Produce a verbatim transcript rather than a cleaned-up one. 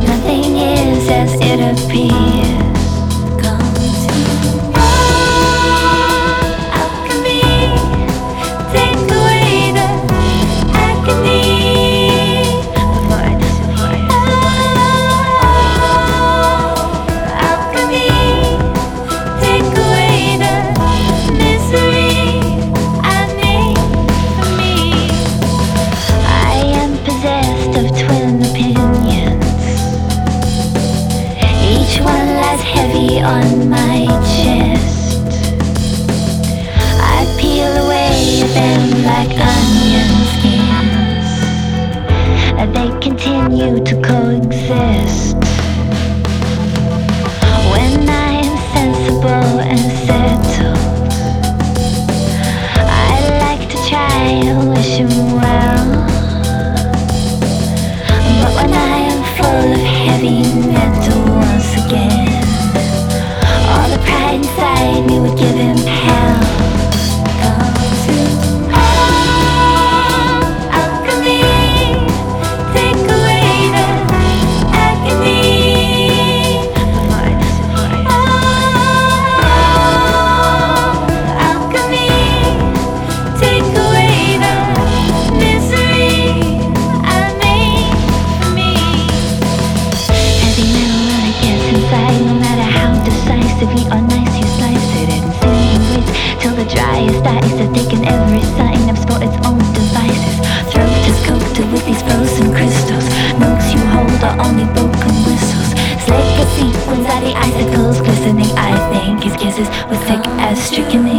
Nothing is as it appears. Come to alchemy, take away the agony before I disappear. Alchemy, take away the misery I made for me. I am possessed of twin opinions. Each one lies heavy on my chest. I peel away them like onion skins. They continue to coexist. When I am sensible and settled, I like to try and wish him well. But when I am full of heavy metal once again, all the pride inside me would give him hell. Come to alchemy, take away the agony before I disappear. Alchemy, take away the misery I made for me. Heavy metal when it gets inside, no matter how decisively or nice you slice it, it insinuates till the driest ice has taken every sign of for its own devices. Throat is coated with these frozen crystals. Notes you hold are only broken whistles. Slick as sequins are the icicles glistening. I think his kisses were thick as strychnine.